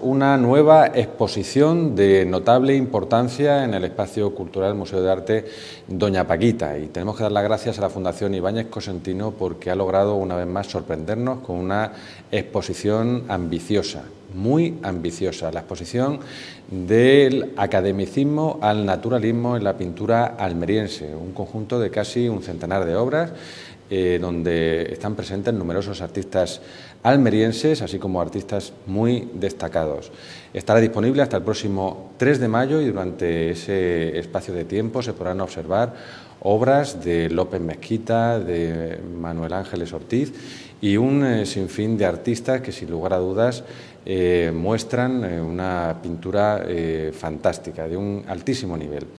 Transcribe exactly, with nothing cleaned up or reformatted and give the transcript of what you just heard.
una nueva exposición de notable importancia en el espacio cultural Museo de Arte Doña Paquita, y tenemos que dar las gracias a la Fundación Ibáñez Cosentino porque ha logrado una vez más sorprendernos con una exposición ambiciosa, muy ambiciosa, la exposición del academicismo al naturalismo en la pintura almeriense, un conjunto de casi un centenar de obras eh, donde están presentes numerosos artistas almerienses, así como artistas muy destacados. Estará disponible hasta el próximo tres de mayo y durante ese espacio de tiempo se podrán observar obras de López Mezquita, de Manuel Ángeles Ortiz y un eh, sinfín de artistas que sin lugar a dudas eh, muestran eh, una pintura eh, fantástica, de un altísimo nivel.